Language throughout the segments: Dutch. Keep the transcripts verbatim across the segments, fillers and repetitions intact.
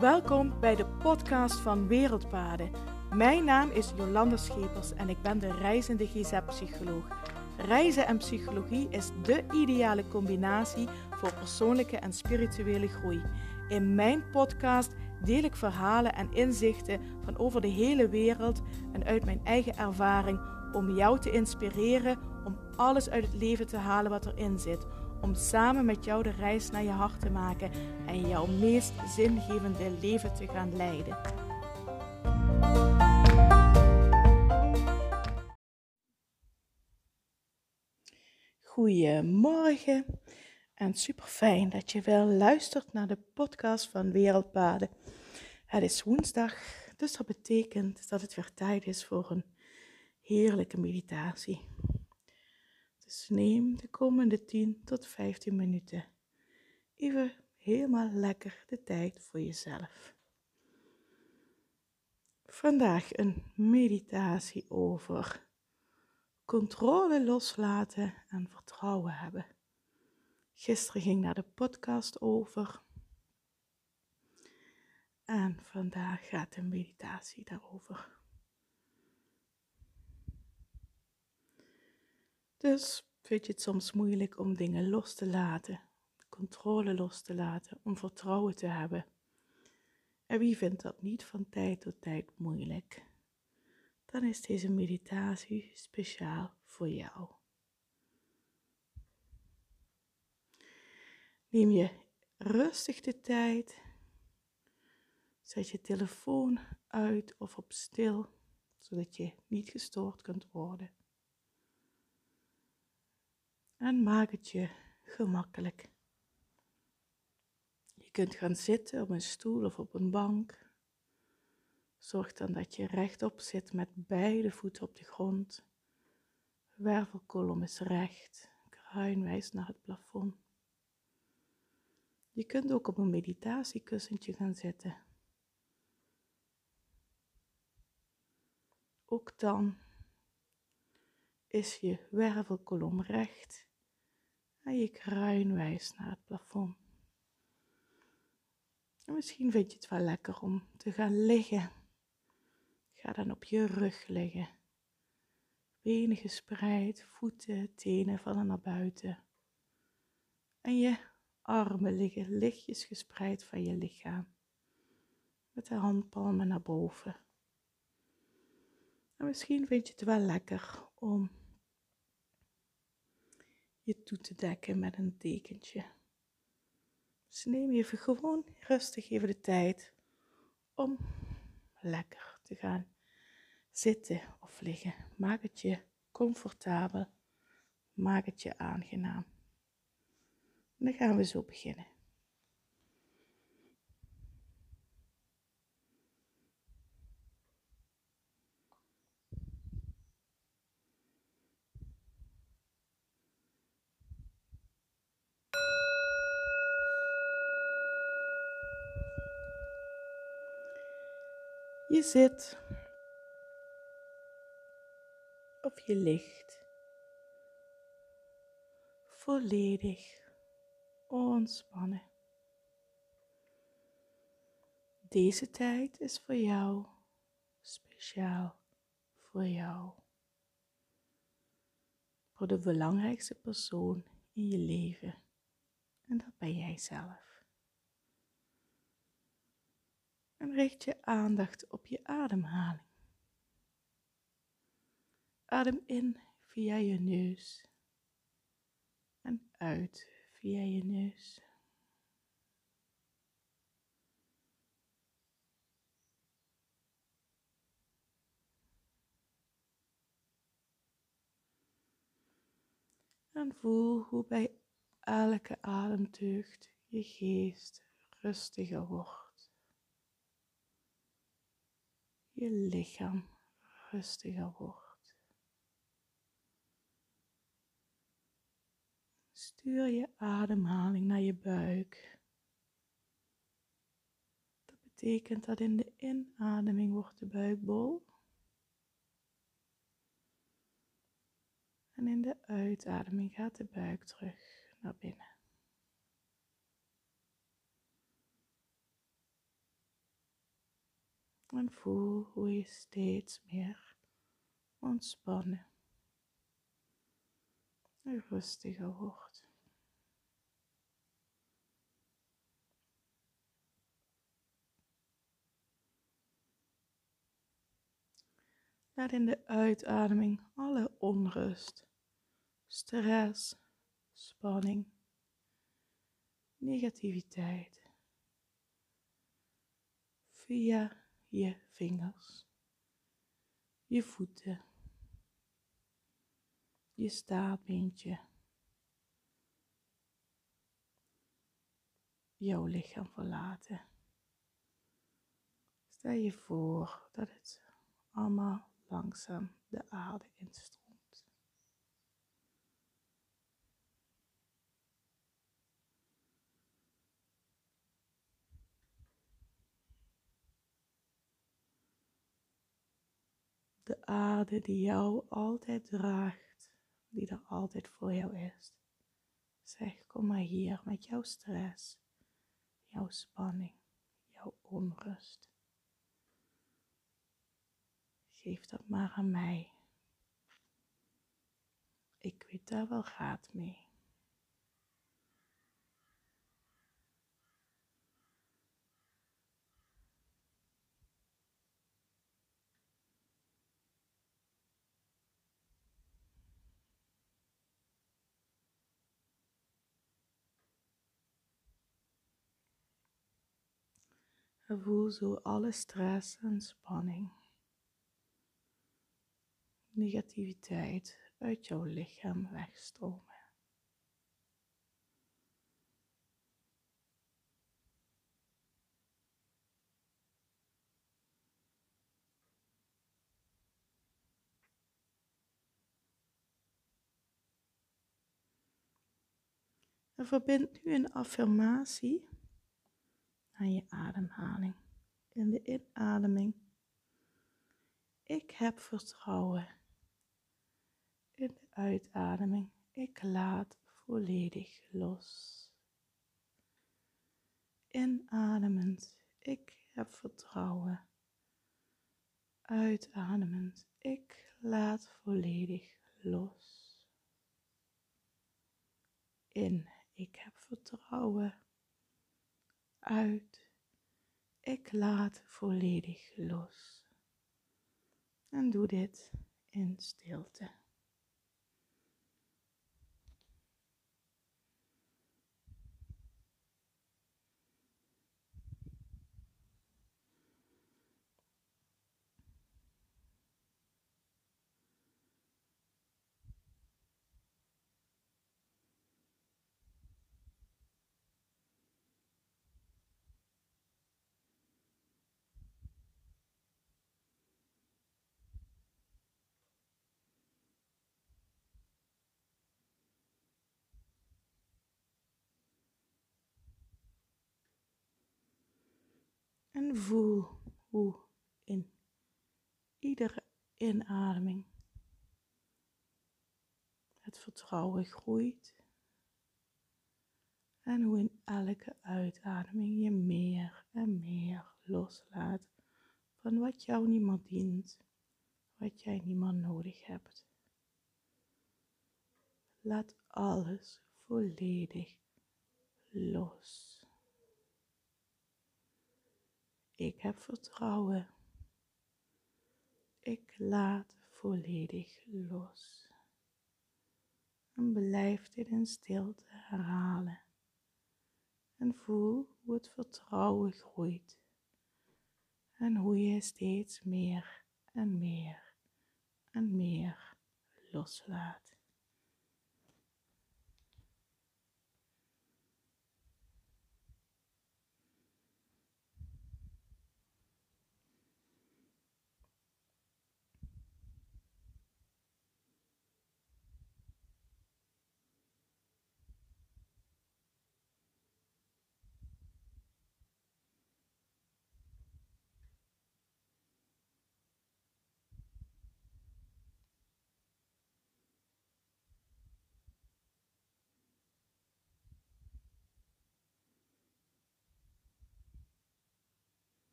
Welkom bij de podcast van Wereldpaden. Mijn naam is Jolanda Schepers en ik ben de reizende G Z psycholoog. Reizen en psychologie is de ideale combinatie voor persoonlijke en spirituele groei. In mijn podcast deel ik verhalen en inzichten van over de hele wereld en uit mijn eigen ervaring om jou te inspireren om alles uit het leven te halen wat erin zit. Om samen met jou de reis naar je hart te maken en jouw meest zingevende leven te gaan leiden. Goedemorgen en super fijn dat je wel luistert naar de podcast van Wereldpaden. Het is woensdag, dus dat betekent dat het weer tijd is voor een heerlijke meditatie. Dus neem de komende tien tot vijftien minuten even helemaal lekker de tijd voor jezelf. Vandaag een meditatie over controle loslaten en vertrouwen hebben. Gisteren ging daar de podcast over. En vandaag gaat de meditatie daarover. Dus vind je het soms moeilijk om dingen los te laten, controle los te laten, om vertrouwen te hebben? En wie vindt dat niet van tijd tot tijd moeilijk? Dan is deze meditatie speciaal voor jou. Neem je rustig de tijd. Zet je telefoon uit of op stil, zodat je niet gestoord kunt worden. En maak het je gemakkelijk. Je kunt gaan zitten op een stoel of op een bank. Zorg dan dat je rechtop zit met beide voeten op de grond. Wervelkolom is recht, kruin wijst naar het plafond. Je kunt ook op een meditatiekussentje gaan zitten. Ook dan is je wervelkolom recht en je kruin wijst naar het plafond. En misschien vind je het wel lekker om te gaan liggen. Ga dan op je rug liggen. Benen gespreid, voeten, tenen vallen naar buiten. En je armen liggen lichtjes gespreid van je lichaam. Met de handpalmen naar boven. En misschien vind je het wel lekker om je toe te dekken met een dekentje. Dus neem even gewoon rustig even de tijd om lekker te gaan zitten of liggen. Maak het je comfortabel. Maak het je aangenaam. En dan gaan we zo beginnen. Je zit of je ligt volledig ontspannen. Deze tijd is voor jou, speciaal voor jou. Voor de belangrijkste persoon in je leven. En dat ben jij zelf. En richt je aandacht op je ademhaling. Adem in via je neus. En uit via je neus. En voel hoe bij elke ademteug je geest rustiger wordt. Je lichaam rustiger wordt. Stuur je ademhaling naar je buik. Dat betekent dat in de inademing wordt de buik bol. En in de uitademing gaat de buik terug naar binnen. En voel hoe je steeds meer ontspannen en rustiger wordt. Laat in de uitademing alle onrust, stress, spanning, negativiteit via je vingers, je voeten, je staartbeentje, jouw lichaam verlaten. Stel je voor dat het allemaal langzaam de aarde instroomt. De aarde die jou altijd draagt, die er altijd voor jou is. Zeg, kom maar hier met jouw stress, jouw spanning, jouw onrust. Geef dat maar aan mij. Ik weet daar wel raad mee. En voel zo alle stress en spanning, negativiteit uit jouw lichaam wegstromen. En verbind nu een affirmatie aan je ademhaling. In de inademing, ik heb vertrouwen. In de uitademing, ik laat volledig los. Inademend, ik heb vertrouwen. Uitademend, ik laat volledig los. In, ik heb vertrouwen. Uit, ik laat volledig los. En doe dit in stilte. En voel hoe in iedere inademing het vertrouwen groeit. En hoe in elke uitademing je meer en meer loslaat van wat jou niet meer dient, wat jij niet meer nodig hebt. Laat alles volledig los. Ik heb vertrouwen. Ik laat volledig los. En blijf dit in stilte herhalen. En voel hoe het vertrouwen groeit. En hoe je steeds meer en meer en meer loslaat.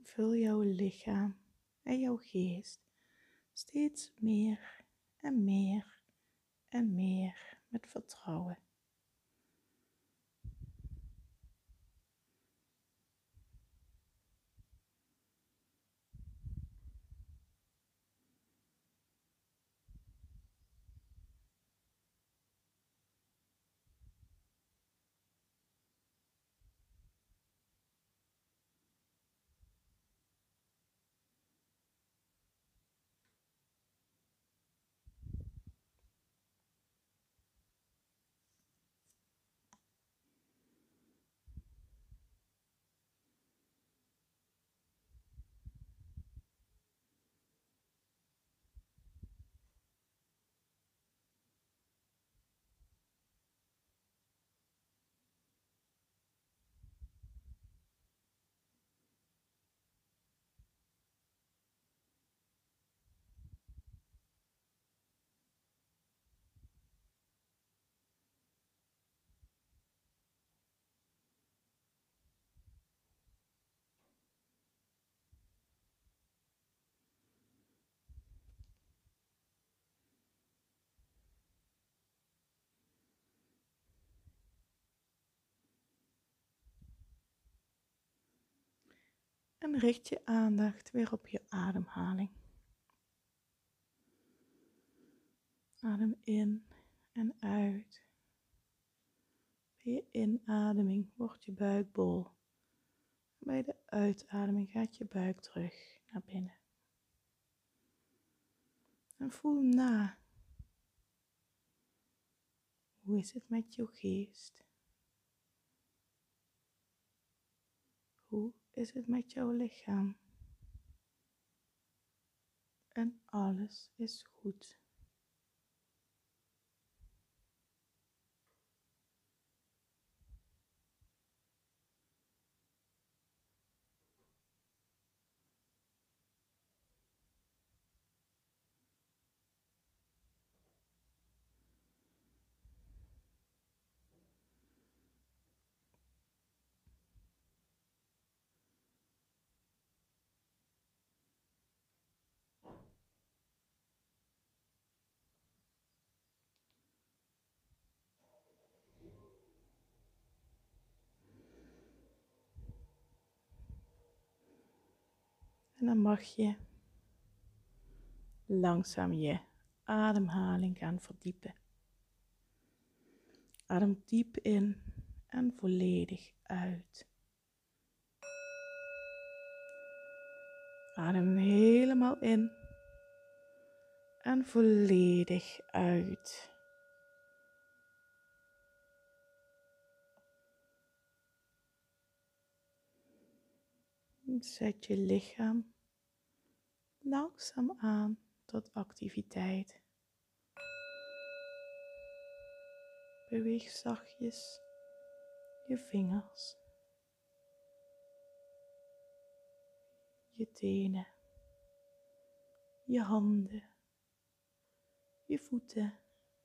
vul jouw lichaam en jouw geest steeds meer en meer en meer met vertrouwen. En richt je aandacht weer op je ademhaling. Adem in en uit. Bij je inademing wordt je buik bol. Bij de uitademing gaat je buik terug naar binnen. En voel na. Hoe is het met jouw geest? Hoe is het met jouw lichaam? En alles is goed. En dan mag je langzaam je ademhaling gaan verdiepen. Adem diep in en volledig uit. Adem helemaal in en volledig uit. Zet je lichaam langzaam aan tot activiteit. Beweeg zachtjes je vingers, je tenen, je handen, je voeten.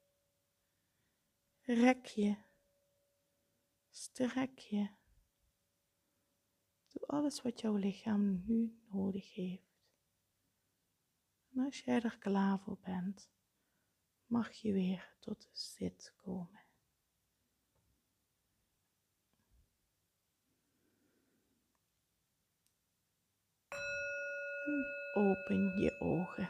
Rek je, strek je. Doe alles wat jouw lichaam nu nodig heeft. En als jij er klaar voor bent, mag je weer tot zit komen. En open je ogen.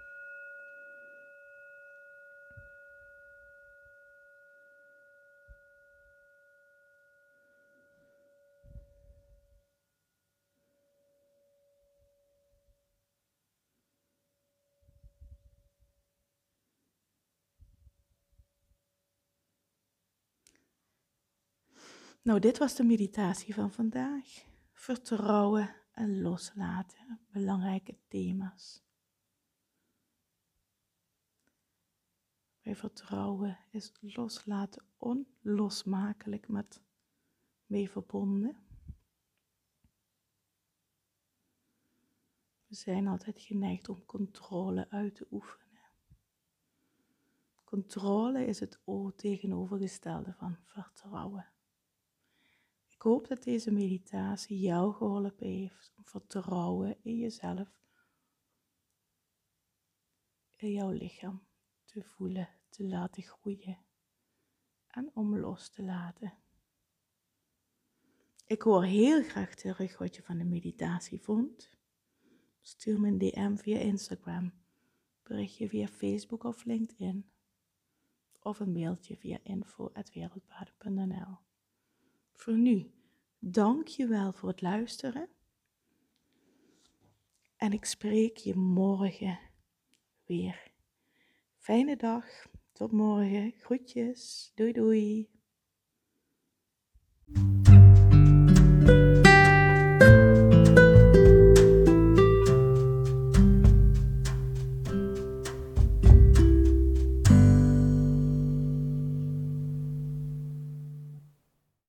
Nou, dit was de meditatie van vandaag. Vertrouwen en loslaten, belangrijke thema's. Bij vertrouwen is loslaten onlosmakelijk met mee verbonden. We zijn altijd geneigd om controle uit te oefenen. Controle is het tegenovergestelde van vertrouwen. Ik hoop dat deze meditatie jou geholpen heeft om vertrouwen in jezelf, in jouw lichaam te voelen, te laten groeien en om los te laten. Ik hoor heel graag terug wat je van de meditatie vond. Stuur me een D M via Instagram, berichtje via Facebook of LinkedIn of een mailtje via info at wereldpaden punt n l. Voor nu, dank je wel voor het luisteren en ik spreek je morgen weer. Fijne dag, tot morgen, groetjes, doei doei.